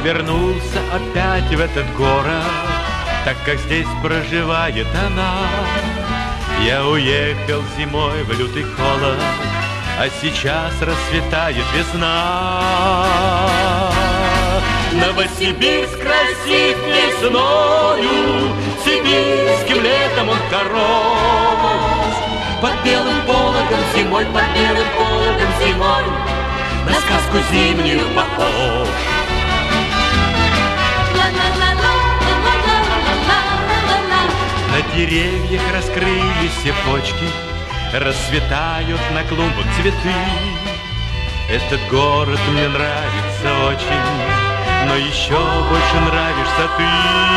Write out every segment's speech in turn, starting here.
вернулся опять в этот город, так как здесь проживает она. Я уехал зимой в лютый холод, а сейчас расцветает весна. Новосибирск красив весною, сибирским летом он хорош. Под белым пологом зимой, под белым пологом зимой на сказку зимнюю похож. На деревьях раскрылись все почки, расцветают на клумбах цветы. Этот город мне нравится очень, но еще больше нравишься ты.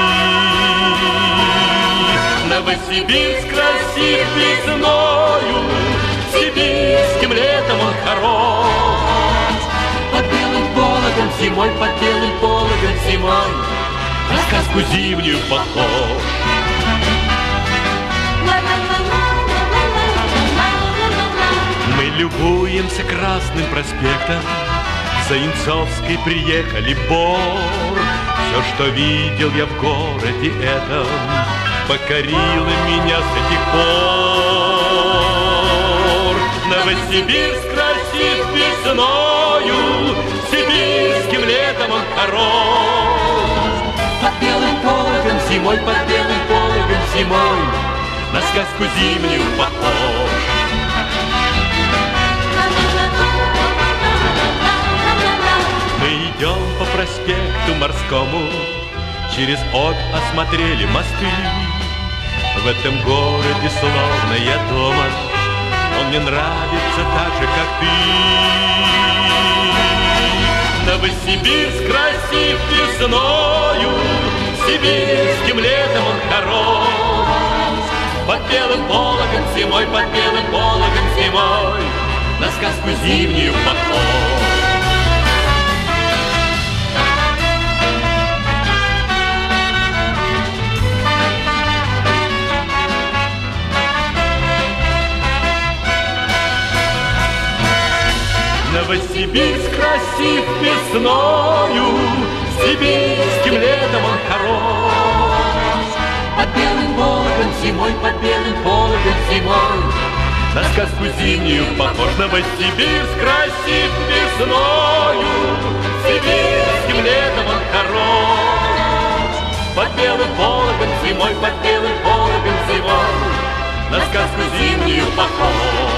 Новосибирск красив весною, сибирским летом он хорош. Под белым пологом зимой, под белым пологом зимой на сказку зимнюю похож. Мы любуемся Красным проспектом, Заинцовской приехали бор. Все, что видел я в городе этом, покорило меня с тех пор. Новосибирск красив весною, сибирским летом он хорош. Под белым пологом зимой, под белым пологом зимой на сказку зимнюю похож. Мы идем по проспекту Морскому, через Обь осмотрели мосты. В этом городе словно я дома, он мне нравится так же, как ты. Новосибирск красив весною, сибирским летом он хорош. Под белым пологом зимой, под белым пологом зимой на сказку зимнюю похож. Новосибирск красив весною, сибирским летом он хорош. Под белым пологом зимой, под белым пологом зимой на сказку зимнюю похож. Новосибирск красив весною, сибирским летом он хорош. Под белым пологом зимой, под белым пологом зимой на сказку зимнюю похож.